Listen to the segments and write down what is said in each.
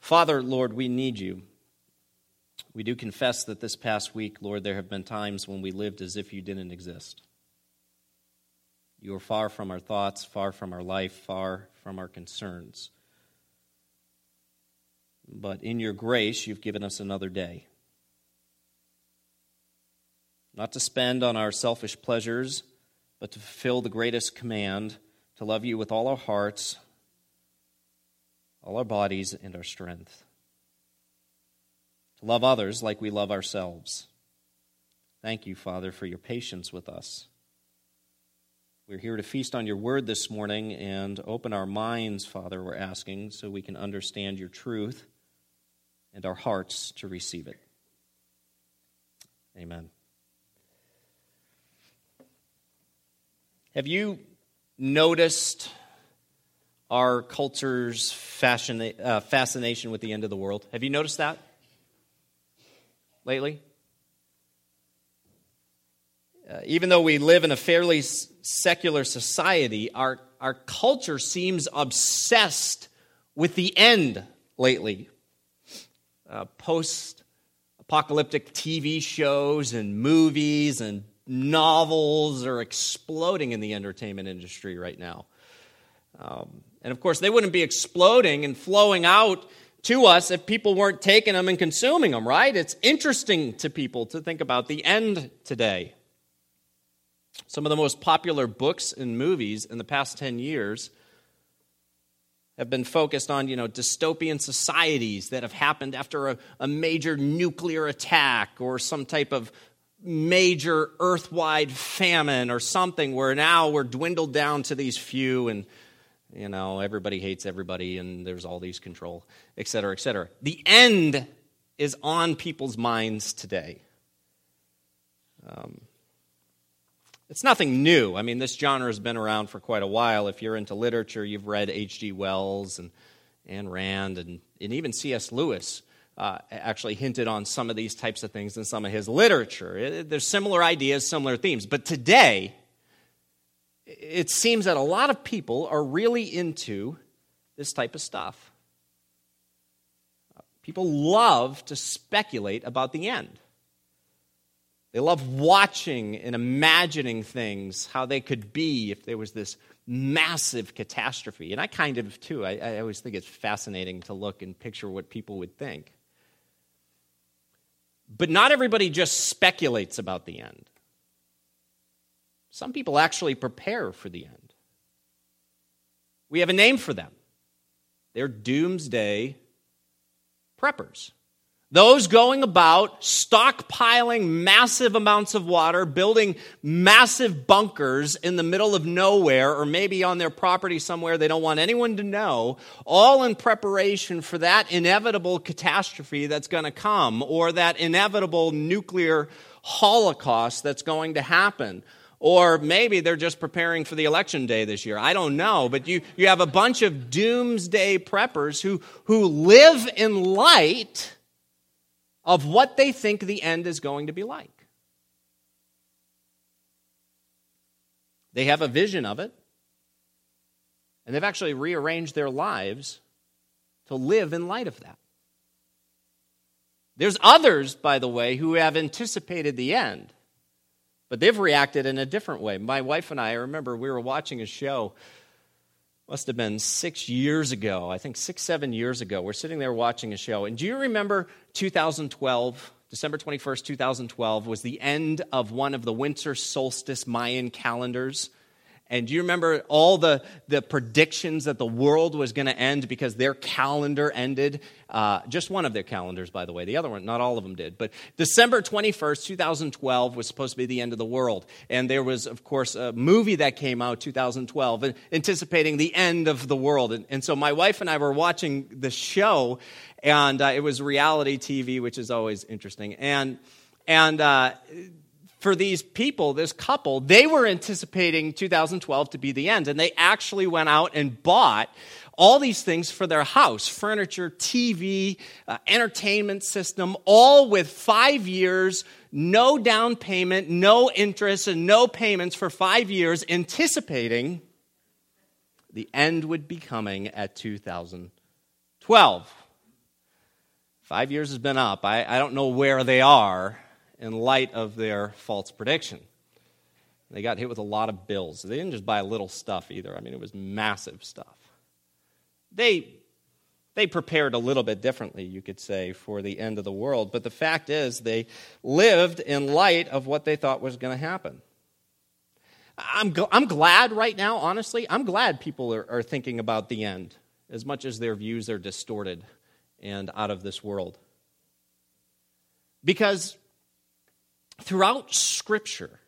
Father, Lord, we need you. We do confess that this past week, Lord, there have been times when we lived as if you didn't exist. You are far from our thoughts, far from our life, far from our concerns. But in your grace, you've given us another day. Not to spend on our selfish pleasures, but to fulfill the greatest command, to love you with all our hearts, all our bodies, and our strength. To love others like we love ourselves. Thank you, Father, for your patience with us. We're here to feast on your word this morning and open our minds, Father, we're asking, so we can understand your truth and our hearts to receive it. Amen. Have you noticed our culture's fascination with the end of the world? Have you noticed that lately? Even though we live in a fairly secular society, our culture seems obsessed with the end lately. Post-apocalyptic TV shows and movies and novels are exploding in the entertainment industry right now. And of course, they wouldn't be exploding and flowing out to us if people weren't taking them and consuming them, right? It's interesting to people to think about the end today. Some of the most popular books and movies in the past 10 years have been focused on, dystopian societies that have happened after a major nuclear attack or some type of major earth-wide famine or something where now we're dwindled down to these few and, everybody hates everybody and there's all these control, et cetera, et cetera. The end is on people's minds today. It's nothing new. I mean, this genre has been around for quite a while. If you're into literature, you've read H.G. Wells and Ayn Rand and even C.S. Lewis actually hinted on some of these types of things in some of his literature. There's similar ideas, similar themes. But today, it seems that a lot of people are really into this type of stuff. People love to speculate about the end. They love watching and imagining things, how they could be if there was this massive catastrophe. And I kind of, too. I always think it's fascinating to look and picture what people would think. But not everybody just speculates about the end. Some people actually prepare for the end. We have a name for them. They're doomsday preppers. Those going about stockpiling massive amounts of water, building massive bunkers in the middle of nowhere, or maybe on their property somewhere they don't want anyone to know, all in preparation for that inevitable catastrophe that's going to come, or that inevitable nuclear holocaust that's going to happen. Or maybe they're just preparing for the election day this year. I don't know. But you have a bunch of doomsday preppers who live in light of what they think the end is going to be like. They have a vision of it, and they've actually rearranged their lives to live in light of that. There's others, by the way, who have anticipated the end, but they've reacted in a different way. My wife and I remember we were watching a show, must have been 6 years ago, I think 6-7 years ago. We're sitting there watching a show. And do you remember 2012, December 21st, 2012, was the end of one of the winter solstice Mayan calendars? And do you remember all the predictions that the world was going to end because their calendar ended? Just one of their calendars, by the way. The other one, not all of them did. But December 21st, 2012 was supposed to be the end of the world. And there was, of course, a movie that came out 2012 anticipating the end of the world. And so my wife and I were watching the show, and it was reality TV, which is always interesting. And for these people, this couple, they were anticipating 2012 to be the end, and they actually went out and bought all these things for their house, furniture, TV, entertainment system, all with 5 years, no down payment, no interest, and no payments for 5 years, anticipating the end would be coming at 2012. 5 years has been up. I don't know where they are in light of their false prediction. They got hit with a lot of bills. They didn't just buy little stuff either. I mean, it was massive stuff. They prepared a little bit differently, you could say, for the end of the world. But the fact is, they lived in light of what they thought was going to happen. I'm glad right now, honestly, I'm glad people are thinking about the end as much as their views are distorted and out of this world. Because throughout Scripture,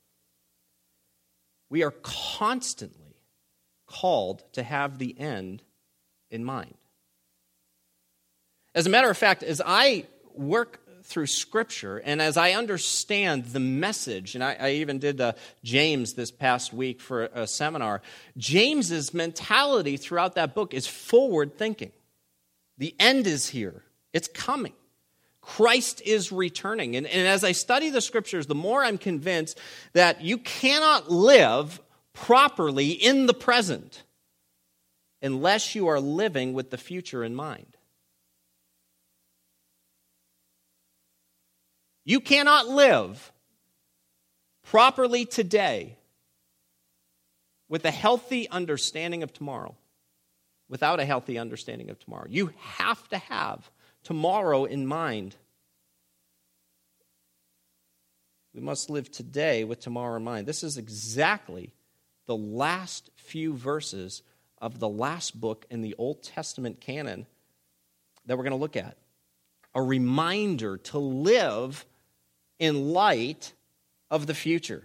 we are constantly called to have the end in mind. As a matter of fact, as I work through Scripture and as I understand the message, and I even did James this past week for a seminar, James's mentality throughout that book is forward thinking. The end is here. It's coming. Christ is returning. And as I study the Scriptures, the more I'm convinced that you cannot live properly in the present unless you are living with the future in mind. You cannot live properly today with a healthy understanding of tomorrow without a healthy understanding of tomorrow. You have to have tomorrow in mind. We must live today with tomorrow in mind. This is exactly the last few verses of the last book in the Old Testament canon that we're going to look at. A reminder to live in light of the future.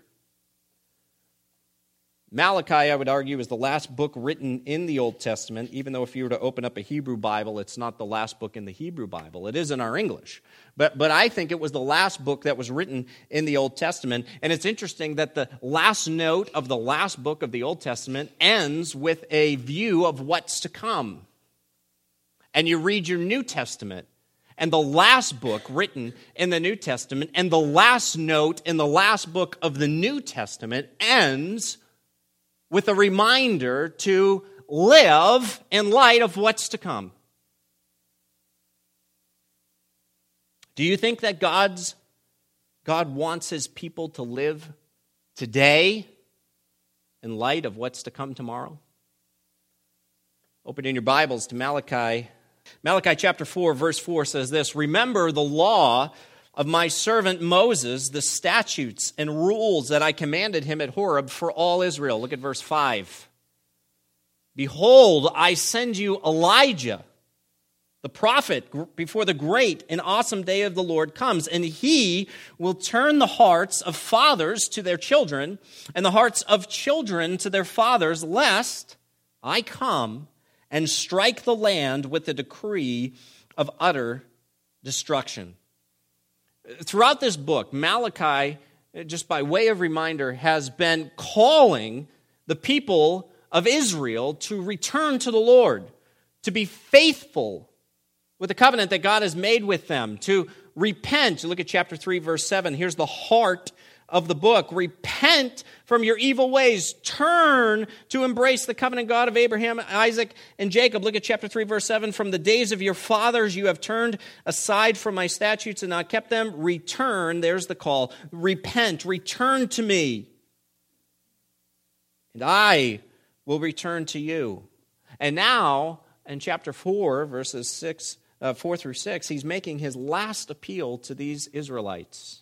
Malachi, I would argue, is the last book written in the Old Testament, even though if you were to open up a Hebrew Bible, it's not the last book in the Hebrew Bible. It is in our English. But I think it was the last book that was written in the Old Testament. And it's interesting that the last note of the last book of the Old Testament ends with a view of what's to come. And you read your New Testament, and the last book written in the New Testament and the last note in the last book of the New Testament ends with a reminder to live in light of what's to come. Do you think that God wants His people to live today in light of what's to come tomorrow? Open in your Bibles to Malachi. Malachi chapter 4, verse 4 says this, "Remember the law of my servant Moses, the statutes and rules that I commanded him at Horeb for all Israel." Look at verse 5. "Behold, I send you Elijah, the prophet, before the great and awesome day of the Lord comes, and he will turn the hearts of fathers to their children and the hearts of children to their fathers, lest I come and strike the land with the decree of utter destruction." Throughout this book, Malachi, just by way of reminder, has been calling the people of Israel to return to the Lord, to be faithful with the covenant that God has made with them, to repent. Look at chapter 3, verse 7. Here's the heart of the book. "Repent from your evil ways. Turn to embrace the covenant God of Abraham, Isaac, and Jacob." Look at chapter 3, verse 7. "From the days of your fathers you have turned aside from my statutes and not kept them. Return," there's the call, "repent, return to me, and I will return to you." And now, in chapter 4, verses 4 through 6, he's making his last appeal to these Israelites.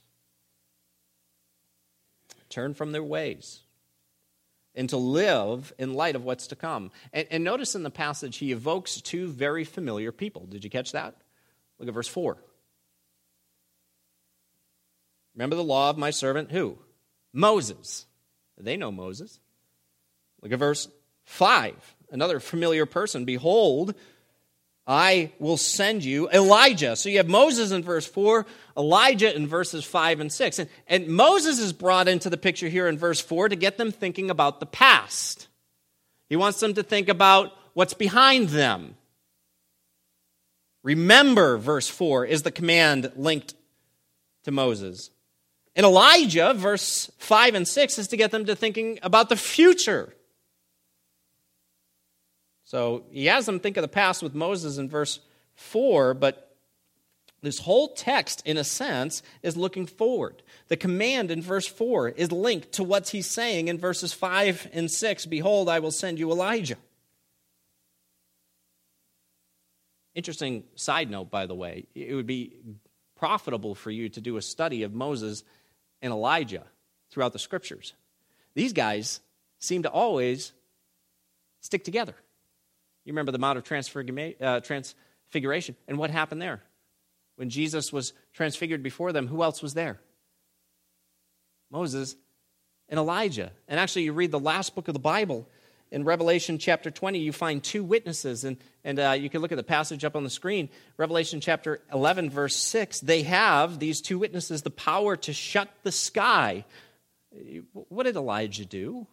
Turn from their ways and to live in light of what's to come. And notice in the passage, he evokes two very familiar people. Did you catch that? Look at verse 4. "Remember the law of my servant," who? Moses. They know Moses. Look at verse 5. Another familiar person. "Behold, I will send you Elijah." So you have Moses in verse 4, Elijah in verses 5 and 6. And Moses is brought into the picture here in verse 4 to get them thinking about the past. He wants them to think about what's behind them. Remember, verse 4, is the command linked to Moses. And Elijah, verse 5 and 6, is to get them to thinking about the future. So he has them think of the past with Moses in verse 4, but This whole text, in a sense, is looking forward. The command in verse 4 is linked to what he's saying in verses 5 and 6. Behold, I will send you Elijah. Interesting side note, by the way. It would be profitable for you to do a study of Moses and Elijah throughout the Scriptures. These guys seem to always stick together. You remember the Mount of Transfiguration, and what happened there? When Jesus was transfigured before them, who else was there? Moses and Elijah. And actually, you read the last book of the Bible, in Revelation chapter 20, you find two witnesses. And you can look at the passage up on the screen. Revelation chapter 11, verse 6. They have, these two witnesses, the power to shut the sky. What did Elijah do?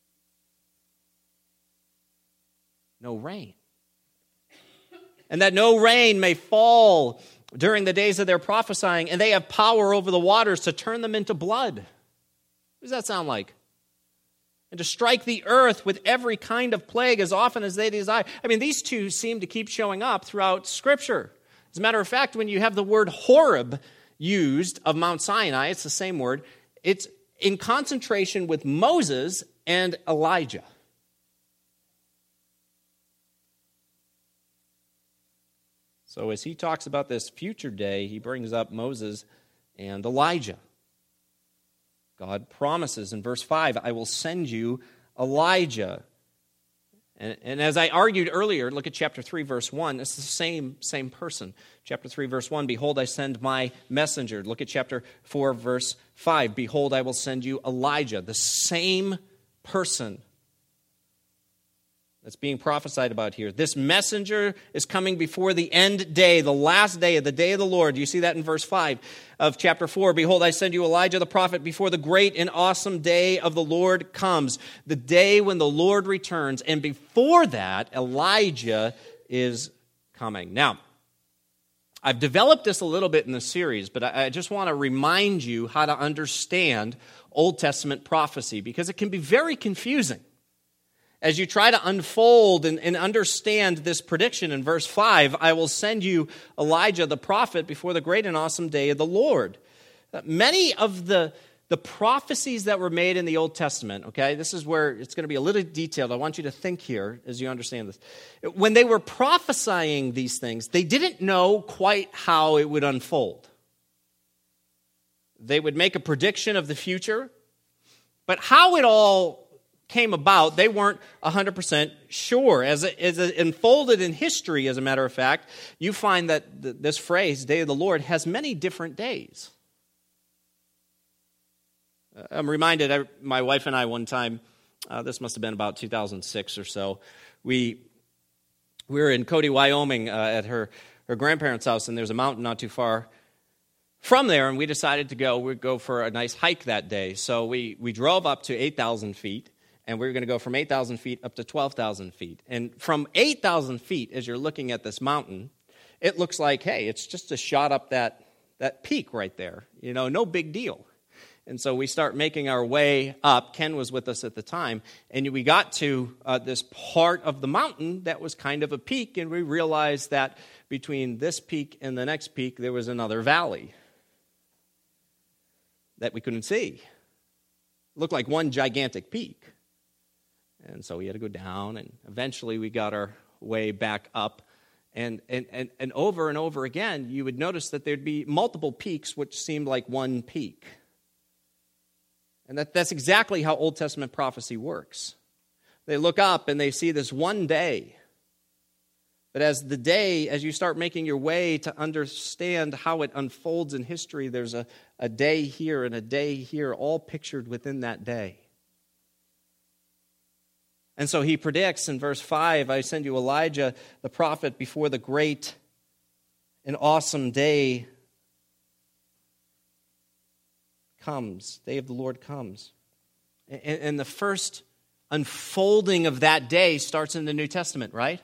No rain. And that no rain may fall during the days of their prophesying, and they have power over the waters to turn them into blood. What does that sound like? And to strike the earth with every kind of plague as often as they desire. I mean, these two seem to keep showing up throughout Scripture. As a matter of fact, when you have the word Horeb used of Mount Sinai, it's the same word. It's in concentration with Moses and Elijah. So as he talks about this future day, he brings up Moses and Elijah. God promises in verse 5, I will send you Elijah. And as I argued earlier, look at chapter 3, verse 1. It's the same person. Chapter 3, verse 1, behold, I send my messenger. Look at chapter 4, verse 5. Behold, I will send you Elijah. The same person that's being prophesied about here. This messenger is coming before the end day, the last day of the day of the Lord. You see that in verse 5 of chapter 4. Behold, I send you Elijah the prophet before the great and awesome day of the Lord comes, the day when the Lord returns. And before that, Elijah is coming. Now, I've developed this a little bit in the series, but I just want to remind you how to understand Old Testament prophecy, because it can be very confusing. As you try to unfold and understand this prediction in verse 5, I will send you Elijah the prophet before the great and awesome day of the Lord. Many of the prophecies that were made in the Old Testament, okay, this is where it's going to be a little detailed. I want you to think here as you understand this. When they were prophesying these things, they didn't know quite how it would unfold. They would make a prediction of the future, but how it all came about, they weren't 100% sure. As it unfolded in history, as a matter of fact, you find that this phrase, Day of the Lord, has many different days. I'm reminded, my wife and I one time, this must have been about 2006 or so, we were in Cody, Wyoming at her grandparents' house, and there's a mountain not too far from there, and we decided to we'd go for a nice hike that day. So we drove up to 8,000 feet, and we were going to go from 8,000 feet up to 12,000 feet. And from 8,000 feet, as you're looking at this mountain, it looks like, hey, it's just a shot up that peak right there. You know, no big deal. And so we start making our way up. Ken was with us at the time. And we got to this part of the mountain that was kind of a peak, and we realized that between this peak and the next peak, there was another valley that we couldn't see. It looked like one gigantic peak. And so we had to go down, and eventually we got our way back up. And over and over again, you would notice that there'd be multiple peaks which seemed like one peak. And that's exactly how Old Testament prophecy works. They look up and they see this one day. But as you start making your way to understand how it unfolds in history, there's a day here and a day here, all pictured within that day. And so he predicts in verse 5, I send you Elijah the prophet before the great and awesome day comes. Day of the Lord comes. And the first unfolding of that day starts in the New Testament, right?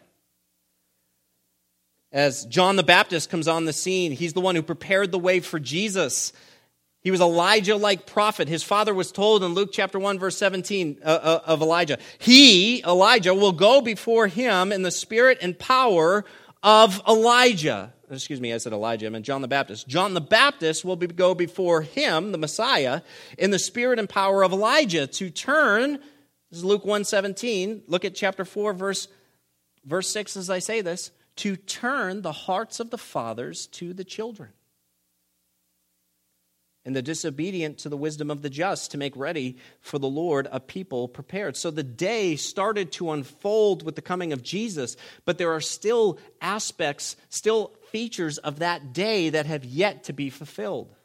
As John the Baptist comes on the scene, he's the one who prepared the way for Jesus. He was Elijah-like prophet. His father was told in Luke chapter 1, verse 17 of Elijah, he, Elijah, will go before him in the spirit and power of Elijah. I said Elijah, I meant John the Baptist. John the Baptist will go before him, the Messiah, in the spirit and power of Elijah to turn, this is Luke 1:17, look at chapter 4, verse 6 as I say this, to turn the hearts of the fathers to the children, and the disobedient to the wisdom of the just, to make ready for the Lord a people prepared. So the day started to unfold with the coming of Jesus, but there are still aspects, still features of that day that have yet to be fulfilled.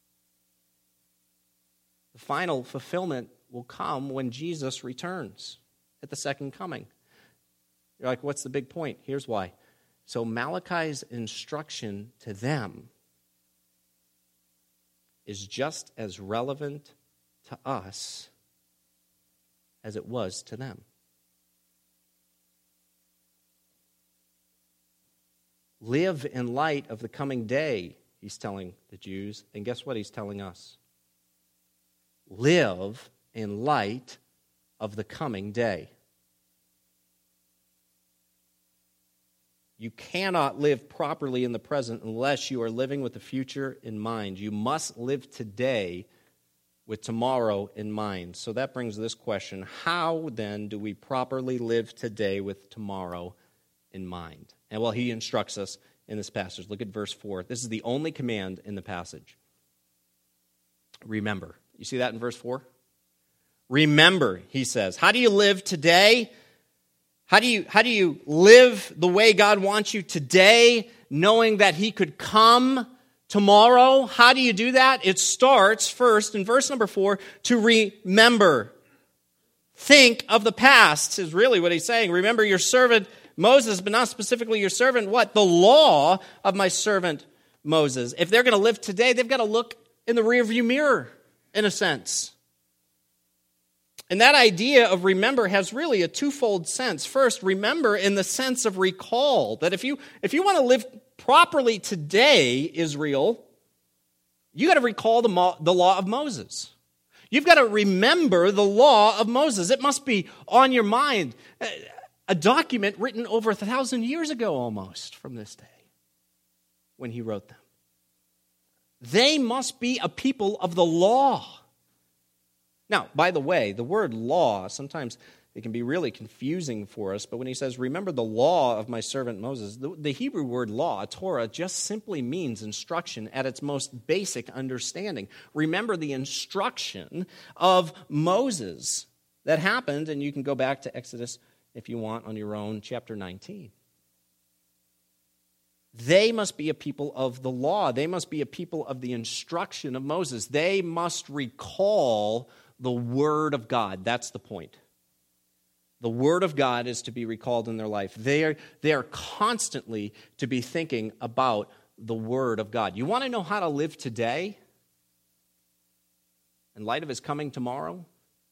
The final fulfillment will come when Jesus returns at the second coming. You're like, what's the big point? Here's why. So Malachi's instruction to them is just as relevant to us as it was to them. Live in light of the coming day, he's telling the Jews, and guess what he's telling us? Live in light of the coming day. You cannot live properly in the present unless you are living with the future in mind. You must live today with tomorrow in mind. So that brings this question: how then do we properly live today with tomorrow in mind? And well, he instructs us in this passage. Look at verse 4. This is the only command in the passage. Remember. You see that in verse 4? Remember, he says. How do you live today? How do you live the way God wants you today, knowing that he could come tomorrow? How do you do that? It starts first in verse number 4, to remember. Think of the past is really what he's saying. Remember your servant Moses, but not specifically your servant, what? The law of my servant Moses. If they're going to live today, they've got to look in the rearview mirror, in a sense. And that idea of remember has really a twofold sense. First, remember in the sense of recall. That if you want to live properly today, Israel, you got to recall the law of Moses. You've got to remember the law of Moses. It must be on your mind. A document written over 1,000 years ago almost from this day when he wrote them. They must be a people of the law. Now, by the way, the word law, sometimes it can be really confusing for us, but when he says, remember the law of my servant Moses, the Hebrew word law, Torah, just simply means instruction at its most basic understanding. Remember the instruction of Moses that happened, and you can go back to Exodus, if you want, on your own, chapter 19. They must be a people of the law. They must be a people of the instruction of Moses. They must recall the Word of God. That's the point. The Word of God is to be recalled in their life. They are constantly to be thinking about the Word of God. You want to know how to live today in light of His coming tomorrow?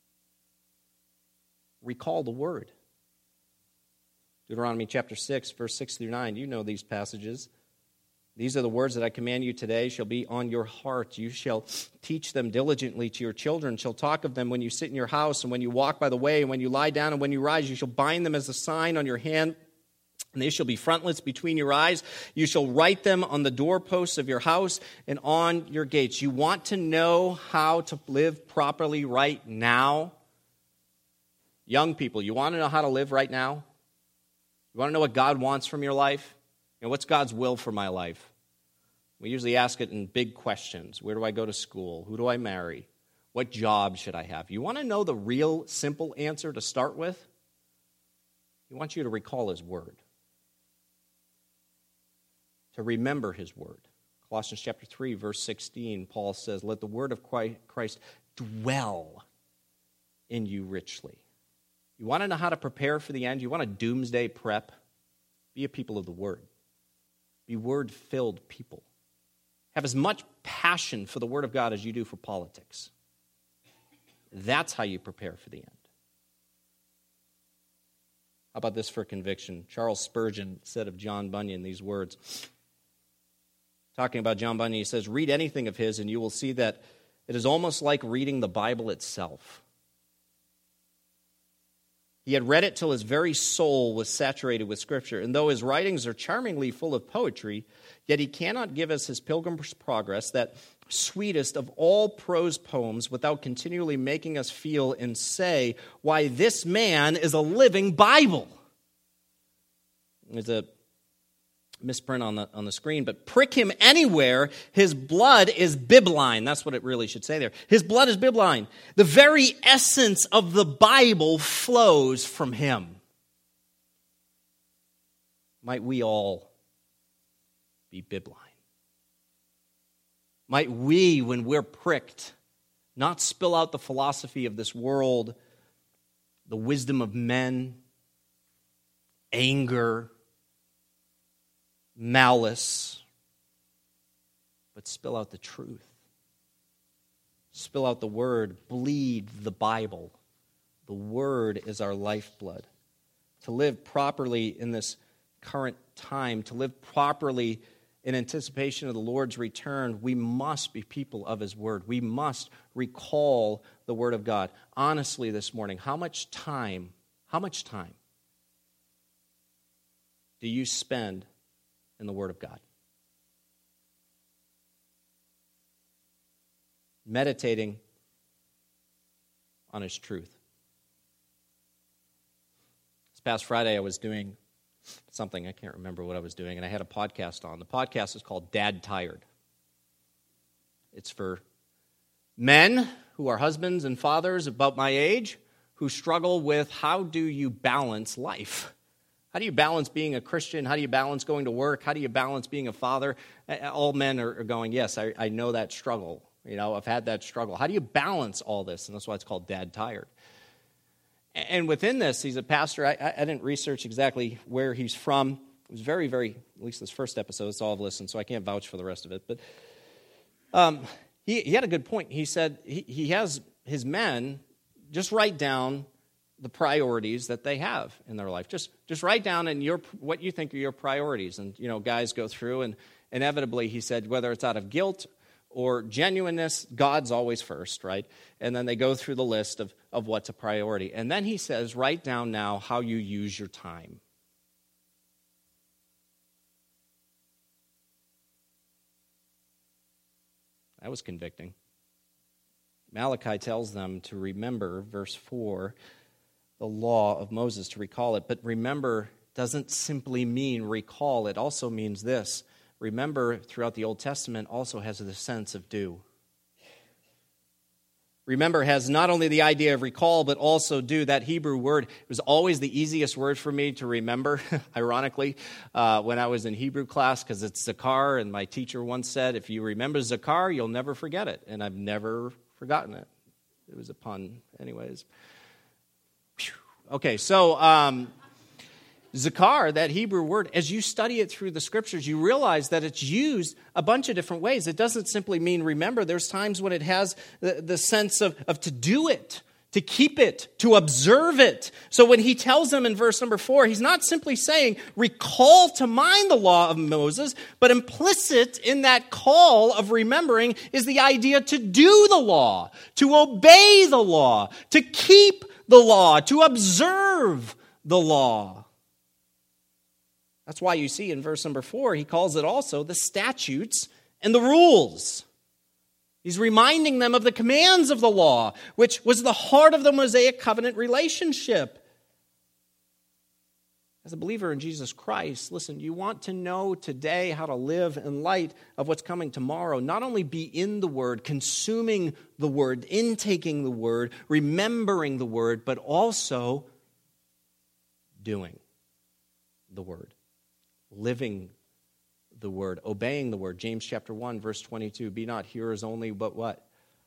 Recall the Word. Deuteronomy chapter 6, verse 6 through 9. You know these passages. These are the words that I command you today shall be on your heart. You shall teach them diligently to your children, shall talk of them when you sit in your house and when you walk by the way and when you lie down and when you rise. You shall bind them as a sign on your hand, and they shall be frontlets between your eyes. You shall write them on the doorposts of your house and on your gates. You want to know how to live properly right now? Young people, you want to know how to live right now? You want to know what God wants from your life? You know, what's God's will for my life? We usually ask it in big questions. Where do I go to school? Who do I marry? What job should I have? You want to know the real simple answer to start with? He wants you to recall His Word. To remember His Word. Colossians chapter 3, verse 16, Paul says, let the Word of Christ dwell in you richly. You want to know how to prepare for the end? You want a doomsday prep? Be a people of the Word. Be Word-filled people. Have as much passion for the Word of God as you do for politics. That's how you prepare for the end. How about this for conviction? Charles Spurgeon said of John Bunyan these words. Talking about John Bunyan, he says, read anything of his and you will see that it is almost like reading the Bible itself. He had read it till his very soul was saturated with Scripture. And though his writings are charmingly full of poetry, yet he cannot give us his Pilgrim's Progress, that sweetest of all prose poems, without continually making us feel and say, why, this man is a living Bible. There's a misprint on the screen, but prick him anywhere, his blood is bibline. That's what it really should say there. His blood is bibline. The very essence of the Bible flows from him. Might we all be bibline? Might we, when we're pricked, not spill out the philosophy of this world, the wisdom of men, anger, malice, but spill out the truth. Spill out the Word. Bleed the Bible. The Word is our lifeblood. To live properly in this current time, to live properly in anticipation of the Lord's return, we must be people of His Word. We must recall the Word of God. Honestly, this morning, how much time do you spend in the Word of God? Meditating on His truth. This past Friday, I was doing something, I can't remember what I was doing, and I had a podcast on. The podcast is called Dad Tired. It's for men who are husbands and fathers about my age who struggle with how do you balance life? How do you balance being a Christian? How do you balance going to work? How do you balance being a father? All men are going, yes, I know that struggle. I've had that struggle. How do you balance all this? And that's why it's called Dad Tired. And within this, he's a pastor. I didn't research exactly where he's from. It was very, very, at least this first episode, it's all I've listened, so I can't vouch for the rest of it. But he had a good point. He said he has his men just write down the priorities that they have in their life. Just write down what you think are your priorities. And, guys go through, and inevitably, he said, whether it's out of guilt or genuineness, God's always first, right? And then they go through the list of what's a priority. And then he says, write down now how you use your time. That was convicting. Malachi tells them to remember, verse 4, the law of Moses, to recall it. But remember doesn't simply mean recall. It also means this. Remember, throughout the Old Testament, also has the sense of do. Remember has not only the idea of recall, but also do. That Hebrew word was always the easiest word for me to remember, ironically, when I was in Hebrew class, because it's Zakar, and my teacher once said, if you remember Zakar, you'll never forget it. And I've never forgotten it. It was a pun, anyways. Okay, so Zakar, that Hebrew word, as you study it through the Scriptures, you realize that it's used a bunch of different ways. It doesn't simply mean remember. There's times when it has the sense of to do it, to keep it, to observe it. So when he tells them in verse number 4, he's not simply saying, recall to mind the law of Moses, but implicit in that call of remembering is the idea to do the law, to obey the law, to keep the law, to observe the law. That's why you see in verse number 4, he calls it also the statutes and the rules. He's reminding them of the commands of the law, which was the heart of the Mosaic covenant relationship. As a believer in Jesus Christ, listen, you want to know today how to live in light of what's coming tomorrow. Not only be in the Word, consuming the Word, intaking the Word, remembering the Word, but also doing the Word. Living the Word, obeying the Word. James chapter 1, verse 22, be not hearers only, but what?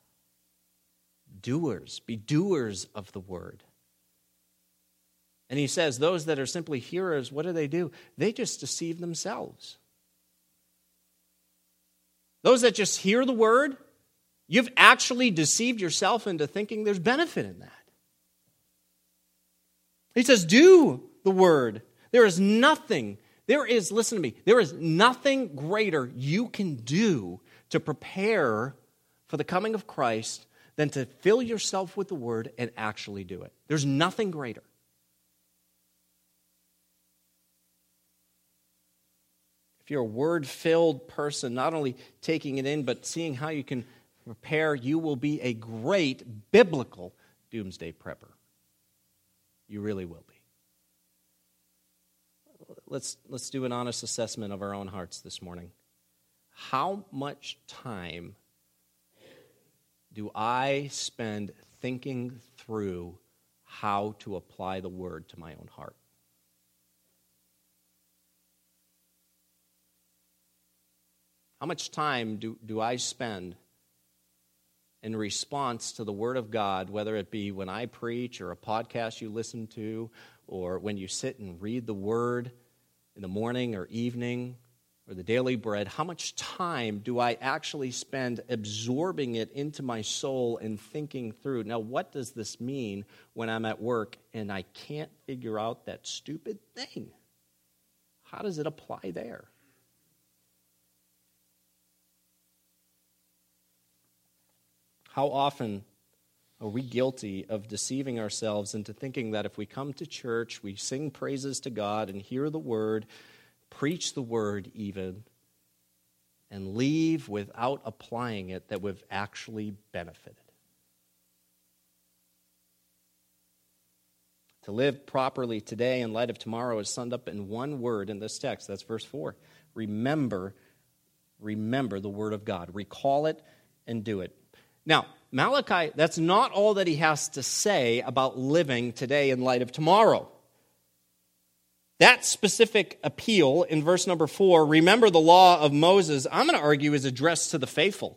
Doers. Be doers of the Word. And he says those that are simply hearers, what do? They just deceive themselves. Those that just hear the Word, you've actually deceived yourself into thinking there's benefit in that. He says, do the Word. Listen to me, there is nothing greater you can do to prepare for the coming of Christ than to fill yourself with the Word and actually do it. There's nothing greater. if you're a word-filled person, not only taking it in, but seeing how you can prepare, you will be a great biblical doomsday prepper. You really will be. Let's do an honest assessment of our own hearts this morning. How much time do I spend thinking through how to apply the word to my own heart? How much time do I spend in response to the Word of God, whether it be when I preach or a podcast you listen to, or when you sit and read the Word in the morning or evening, or the daily bread? How much time do I actually spend absorbing it into my soul and thinking through, now what does this mean when I'm at work and I can't figure out that stupid thing? How does it apply there? How often are we guilty of deceiving ourselves into thinking that if we come to church, we sing praises to God and hear the word, preach the word even, and leave without applying it, that we've actually benefited? To live properly today in light of tomorrow is summed up in one word in this text. That's verse 4. Remember the word of God. Recall it and do it. Now, Malachi, that's not all that he has to say about living today in light of tomorrow. That specific appeal in verse number 4, remember the law of Moses, I'm going to argue is addressed to the faithful.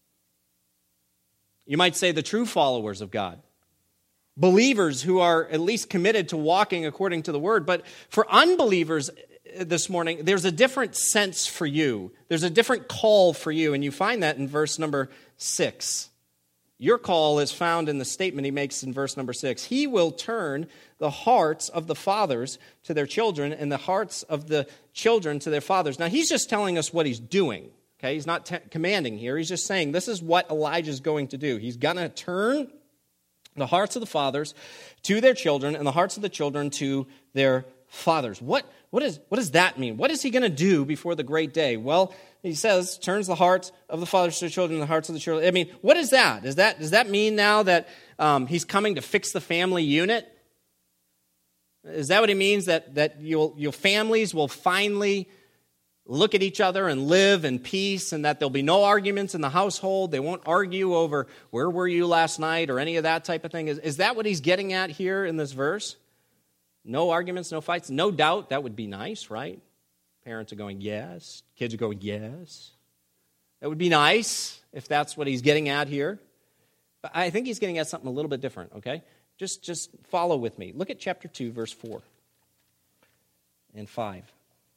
You might say the true followers of God. Believers who are at least committed to walking according to the word. But for unbelievers this morning, there's a different sense for you. There's a different call for you, and you find that in verse number 6. Your call is found in the statement he makes in verse number 6. He will turn the hearts of the fathers to their children and the hearts of the children to their fathers. Now, he's just telling us what he's doing. Okay, he's not commanding here. He's just saying this is what Elijah's going to do. He's going to turn the hearts of the fathers to their children and the hearts of the children to their fathers. What does that mean? What is he going to do before the great day? Well, he says, turns the hearts of the fathers to the children and the hearts of the children. I mean, what is that? Does that mean now that he's coming to fix the family unit? Is that what he means? That your families will finally look at each other and live in peace, and that there'll be no arguments in the household? They won't argue over where were you last night or any of that type of thing. Is that what he's getting at here in this verse? No arguments, no fights, no doubt. That would be nice, right? Parents are going, yes. Kids are going, yes. That would be nice if that's what he's getting at here. But I think he's getting at something a little bit different, okay? Just follow with me. Look at chapter 2, verse 4 and 5.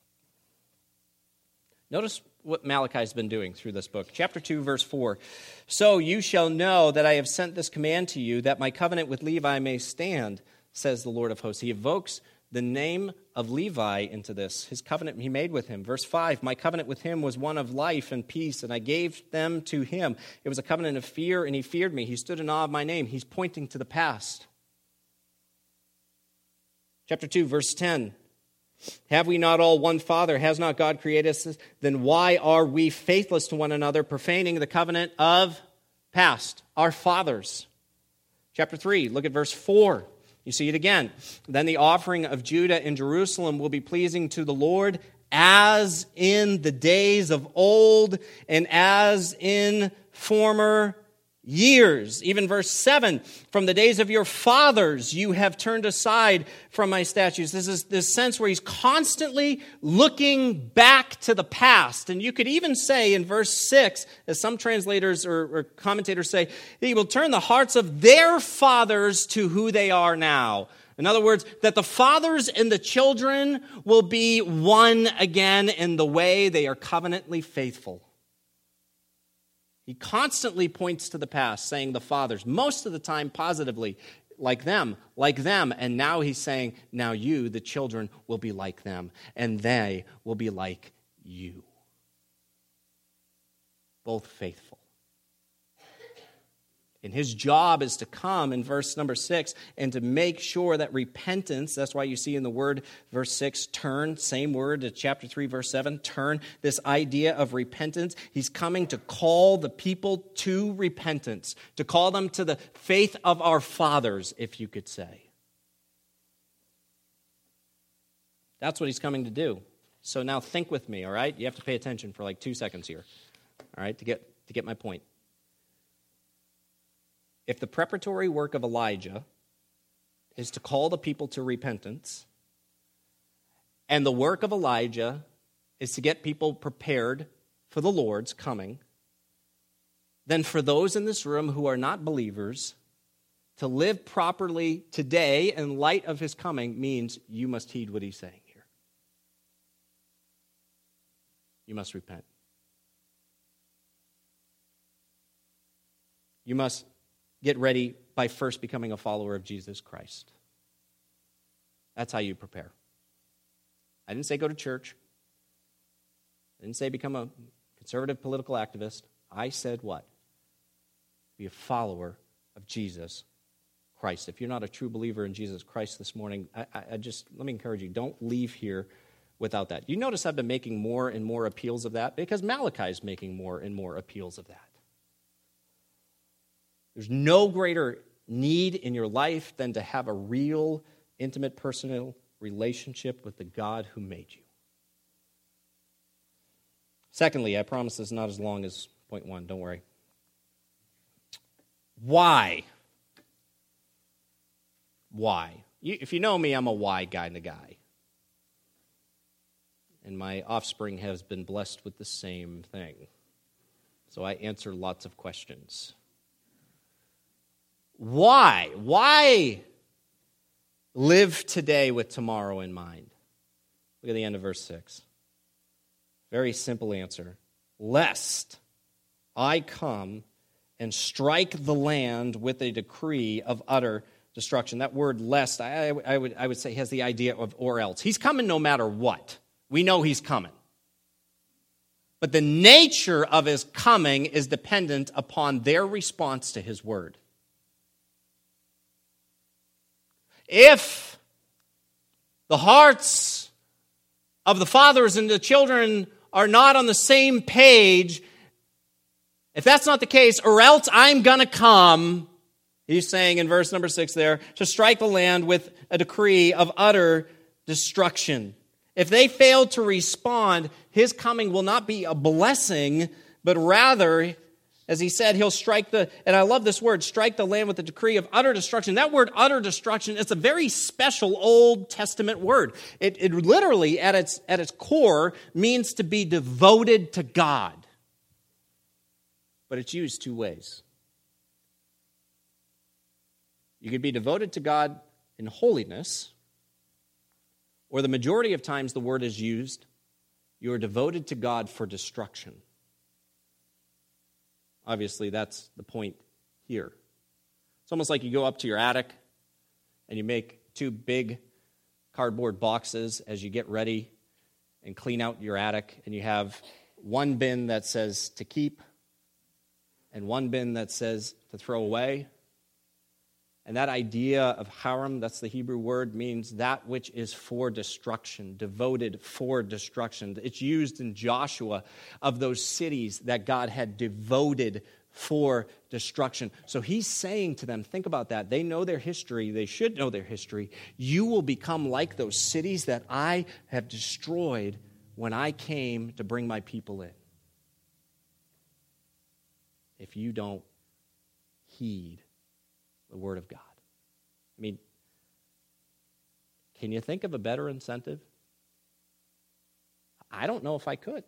Notice what Malachi's been doing through this book. Chapter 2, verse 4. So you shall know that I have sent this command to you, that my covenant with Levi may stand, says the Lord of hosts. He evokes the name of Levi into this, his covenant he made with him. Verse 5, my covenant with him was one of life and peace, and I gave them to him. It was a covenant of fear, and he feared me. He stood in awe of my name. He's pointing to the past. Chapter 2, verse 10, have we not all one Father? Has not God created us? Then why are we faithless to one another, profaning the covenant of past, our fathers? Chapter 3, look at verse 4. You see it again. Then the offering of Judah in Jerusalem will be pleasing to the Lord, as in the days of old and as in former years. Even verse 7, from the days of your fathers you have turned aside from my statutes. This is this sense where he's constantly looking back to the past. And you could even say in verse 6, as some translators or commentators say, he will turn the hearts of their fathers to who they are now. In other words, that the fathers and the children will be one again in the way they are covenantly faithful. He constantly points to the past, saying the fathers, most of the time positively, like them, and now he's saying, now you, the children, will be like them, and they will be like you. Both faithful. And his job is to come in verse number 6 and to make sure that repentance, that's why you see in the word, verse 6, turn, same word to chapter 3, verse 7, turn, this idea of repentance. He's coming to call the people to repentance, to call them to the faith of our fathers, if you could say. That's what he's coming to do. So now think with me, all right? You have to pay attention for like 2 seconds here, all right, to get my point. If the preparatory work of Elijah is to call the people to repentance, and the work of Elijah is to get people prepared for the Lord's coming, then for those in this room who are not believers, to live properly today in light of his coming means you must heed what he's saying here. You must repent. You must get ready by first becoming a follower of Jesus Christ. That's how you prepare. I didn't say go to church. I didn't say become a conservative political activist. I said what? Be a follower of Jesus Christ. If you're not a true believer in Jesus Christ this morning, I just, let me encourage you, don't leave here without that. You notice I've been making more and more appeals of that because Malachi is making more and more appeals of that. There's no greater need in your life than to have a real, intimate, personal relationship with the God who made you. Secondly, I promise this is not as long as point 1, don't worry. Why? Why? If you know me, I'm a why kind of guy. And my offspring has been blessed with the same thing. So I answer lots of questions. Why? Why live today with tomorrow in mind? Look at the end of verse 6. Very simple answer. Lest I come and strike the land with a decree of utter destruction. That word lest, I would say, has the idea of or else. He's coming no matter what. We know he's coming. But the nature of his coming is dependent upon their response to his word. If the hearts of the fathers and the children are not on the same page, if that's not the case, or else I'm going to come, he's saying in verse number 6 there, to strike the land with a decree of utter destruction. If they fail to respond, his coming will not be a blessing, but rather, as he said, he'll strike and I love this word, strike the land with a decree of utter destruction. That word utter destruction is a very special Old Testament word. It literally, at its core, means to be devoted to God. But it's used 2 ways. You could be devoted to God in holiness, or the majority of times the word is used, you are devoted to God for destruction. Obviously, that's the point here. It's almost like you go up to your attic and you make 2 big cardboard boxes as you get ready and clean out your attic, and you have one bin that says to keep and one bin that says to throw away. And that idea of haram, that's the Hebrew word, means that which is for destruction, devoted for destruction. It's used in Joshua of those cities that God had devoted for destruction. So he's saying to them, think about that. They know their history. They should know their history. You will become like those cities that I have destroyed when I came to bring my people in. If you don't heed the word of God. I mean, can you think of a better incentive? I don't know if I could.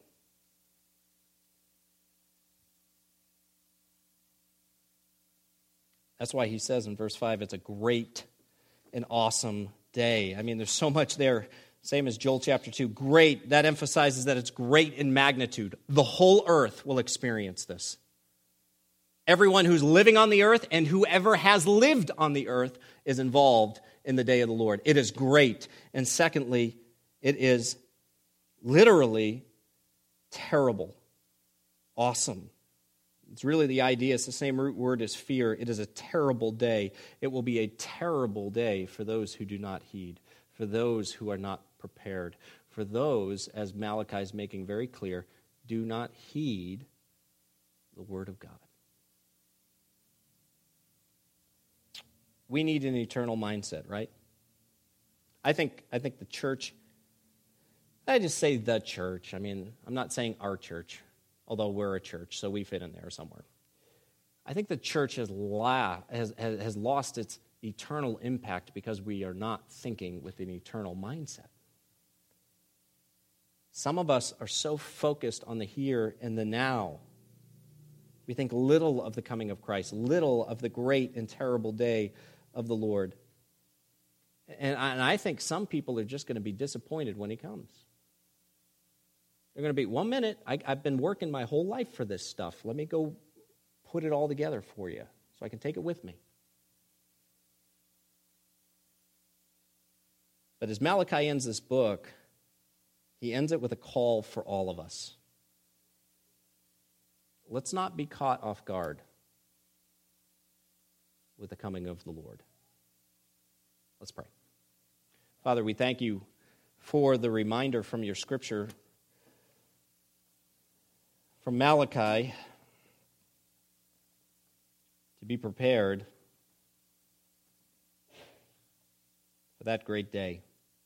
That's why he says in verse 5, it's a great and awesome day. I mean, there's so much there. Same as Joel chapter 2. Great. That emphasizes that it's great in magnitude. The whole earth will experience this. Everyone who's living on the earth and whoever has lived on the earth is involved in the day of the Lord. It is great. And secondly, it is literally terrible, awesome, It's really the idea. It's the same root word as fear. It is a terrible day. It will be a terrible day for those who do not heed, for those who are not prepared, for those, as Malachi is making very clear, do not heed the word of God. We need an eternal mindset, right? I think the church, I just say the church. I mean, I'm not saying our church, although we're a church, so we fit in there somewhere. I think the church has lost its eternal impact because we are not thinking with an eternal mindset. Some of us are so focused on the here and the now. We think little of the coming of Christ, little of the great and terrible day of the Lord. And I think some people are just going to be disappointed when he comes. They're going to be, 1 minute, I've been working my whole life for this stuff. Let me go put it all together for you so I can take it with me. But as Malachi ends this book, he ends it with a call for all of us. Let's not be caught off guard with the coming of the Lord. Let's pray. Father, we thank you for the reminder from your scripture, from Malachi, to be prepared for that great day.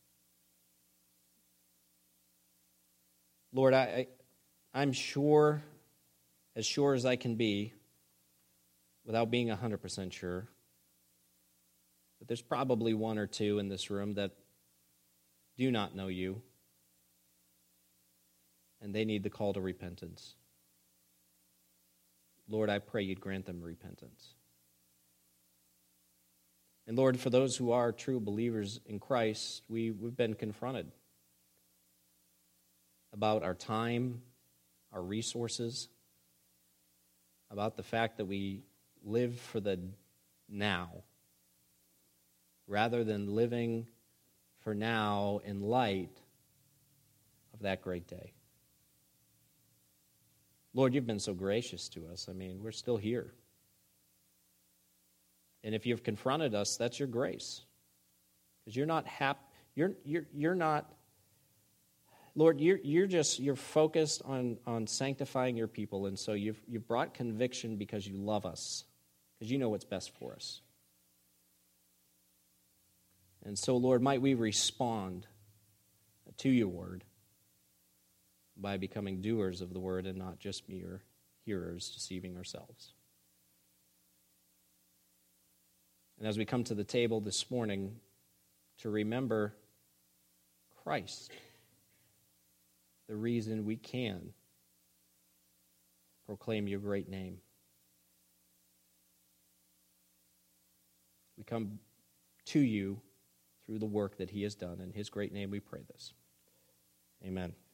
Lord, I'm sure as I can be, without being 100% sure, that there's probably one or two in this room that do not know you, and they need the call to repentance. Lord, I pray you'd grant them repentance. And Lord, for those who are true believers in Christ, we've been confronted about our time, our resources, about the fact that we live for the now, rather than living for now in light of that great day. Lord, you've been so gracious to us. I mean, we're still here. And if you've confronted us, that's your grace. Because you're not you're not, Lord, you're focused on sanctifying your people, and so you've brought conviction because you love us, because you know what's best for us. And so, Lord, might we respond to your word by becoming doers of the word and not just mere hearers, deceiving ourselves. And as we come to the table this morning to remember Christ, the reason we can proclaim your great name, we come to you through the work that he has done. In his great name we pray this. Amen.